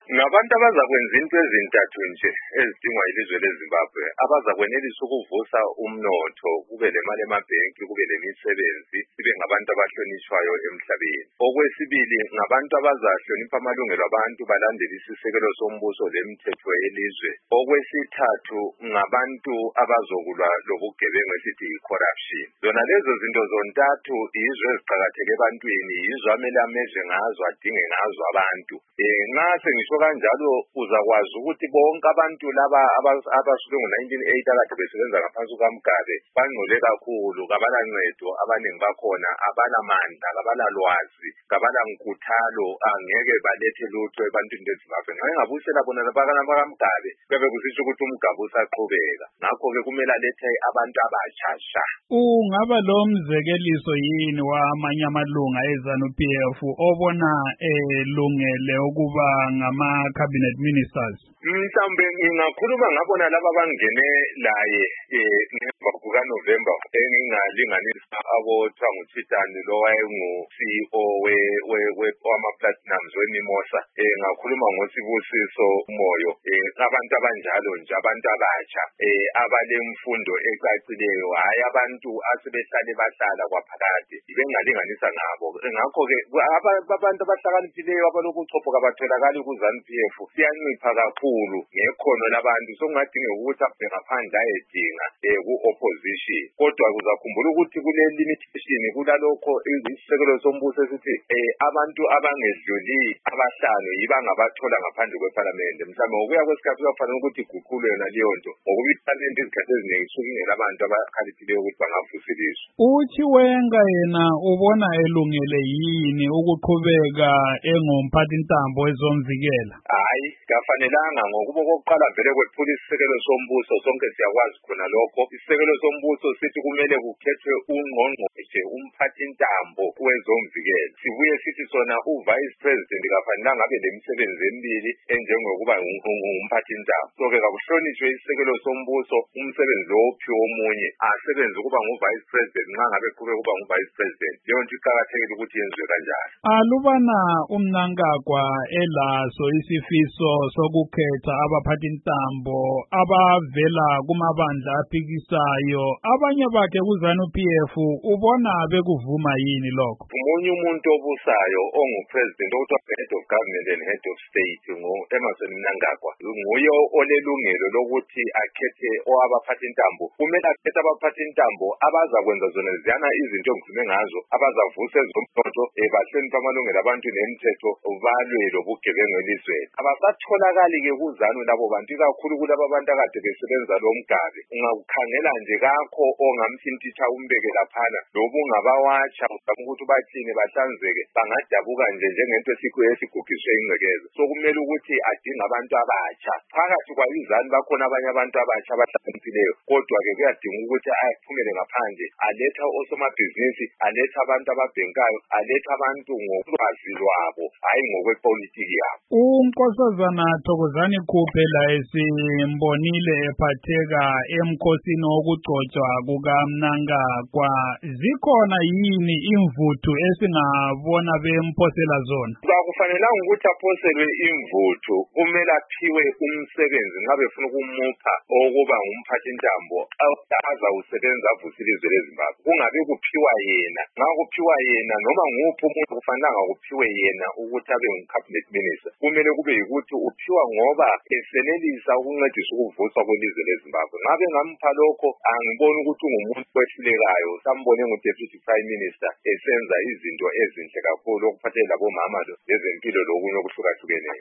Ngabantu abazakwenza into ezintathu nje ezidingwa yilizwe leZimbabwe, abazakwenelisa ukuvusa umnotho, kube lemali emabhenki, kube lemisebenzi, sibe ngabantu abahlonishwayo emhlabeni. Okwesibili, ngabantu abazahlonipha amalungelo abantu, balandele isisekelo sombuso lemithetho yelizwe. Okwesithathu, ngabantu abazokulwa lobugebengu esithi yi-corruption. Zona lezo zinto zontathu yizo eziqakatheke ebantwini, yizo amele amezwe ngazo, adinge ngazo abantu. Nxa sengisho kanjalo uzakwazi ukuthi bonke abantu laba abasuke ngo-1980 akade besebenza ngaphansi kukaMugabe bangcole kakhulu, kabala ncedo, abaningi bakhona abala mandla, kabala lwazi, kabala nkuthalo, angeke balethe lutho ebantwini beZimbabwe. Nxa engabuyisela bona bakaMugabe kuyabe kusitsho ukuthi uMugabe usaqhubeka. Ngakho-ke kumele alethe abantu abashasha. Ungaba lo mzekeliso yini wamanye amalunga eZANU-PF obona elungele ukuba ngama-cabinet ministers? Mhlawumbe ngingakhuluma ngabona laba abangene laye ngemva kukaNovemba, engingalinganisa abothiwa nguThitani lo wayengu-CEO wama-Platinums weMimosa. Ngakhuluma ngoSibusiso Moyo, abantu abanjalo nje, abantu abatsha abalemfundo ecacileyo, hayi abantu asebehlale bahlala kwaphakade, bengalinganisa ngabo. Ngakho-ke abantu abahlakaniphileyo abalokuchophoka batholakali ku-ZANU-PF siyancipha kakhulu ngekhono labantu, sokungadingeka ukuthi abe ngaphandle ayedinga ku-opposition. Kodwa kuzakhumbula ukuthi kule-limitation, kulalokho isisekelo sombuso esithi abantu abangedluli abahlanu yibangabathola ngaphandle kwePhalamende. Mhlawumbe ngokuya kwesikhathi kuyafanele ukuthi iguqulwe yona leyo nto, ngokuba iPhalamende izikhathi eziningi isuke ingela abantu abakhaliphileyo ukuthi bangavuseliswa. uChiwenga yena ubona elungele yini ukuqhubeka engumphathintambo wezomvikela? Hayi, kafanelanga, ngokuba okokuqala vele kwephula isisekelo sombuso, sonke siyakwazi khona lokho. Isisekelo sombuso sithi kumele kukhethwe ungqongqoshe, umphathintambo wezomvikela. Sibuye sithi sona uvice president kafanelanga abe lemisebenzi emibili enjengokuba umphathintambo. So-ke kakuhlonishwe isisekelo sombuso, umsebenzi lo ophiwe omunye asebenze ukuba ngu-vice president nxa ngabe qhubeka ukuba ngu-vice president. Leyo nto iqakathekile ukuthi yenziwe kanjalo. Alubana uMnangagwa elaso isifiso sokukhetha abaphathintambo abavela kumabandla aphikisayo, abanye bakhe kuZANU-PF ubona bekuvuma yini lokho? Umunye umuntu obusayo ongu-president okuthiwa head of government and head of state ngu-Emmerson Mnangagwa nguye olelungelo lokuthi akhethe abaphathintambo. Kumele akhethe abaphathintambo abazakwenza zona ziyana izinto engikhulume ngazo, abazavusa ezomnotho, bahloniphe amalungelo abantu nemithetho, balwe lobugebengu elizweni. Abasatholakali-ke kuZANU labo bantu, ikakhulu kulabo abantu akade besebenza lo Mugabe. Ungakukhangela nje kakho ongamthintitha umbeke laphana, loba ungabawatsha uzama ukuthi bathini bahlanzeke, bangadabuka nje njengento esigugiswe ingcekeza. So kumele ukuthi adinga abantu abatsha. Phakathi kwayiZANU bakhona abanye abantu abatsha abahlakaniphileyo, kodwa-ke kuyadinga ukuthi aphumele ngaphandle, aletha osomabhizinisi, aletha abantu ababhenkayo, aletha abantu ngolwazi lwabo, hayi ngokwepolitiki yabo. uNkosazana Thokozani Khuphe laye simbonile ephatheka emkhosini wokugcotshwa kukaMnangagwa. Zikhona yini imvuthu esingabona bemphosela zona? Akufanelanga ukuthi aphoselwe imvuthu, kumele aphiwe umsebenzi nxa befuna ukumupha okuba ngumphathintambo azawusebenza avuse ilizwe leZimbabwe. Kungabe kuphiwa yena. Nxa kuphiwa yena noma nguphi umuntu kufanelanga kuphiwe yena ukuthi abe ngu-cabinet minister. Kumele kube yikuthi uphiwa ngoba esenelisa ukuncedisa ukuvuswa kwelizwe leZimbabwe. Nxa bengampha lokho, angiboni ukuthi ungumuntu wehlulekayo. Sambone ngu-deputy prime minister esenza izinto ezinhle kakhulu okuphathele labomama lezempilo lokunye okuhlukahlukeneyo.